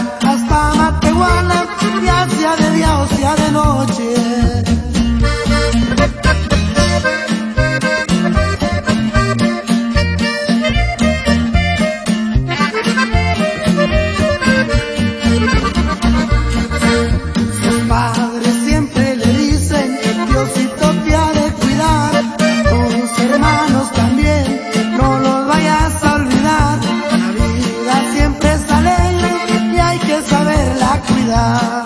hasta Matehuala, ya sea de día o sea de noche. Sus padres siempre le dicen, Diosito te ha de cuidar, tus hermanos también, no los vayas a olvidar. La vida siempre es alegre y hay que saberla cuidar.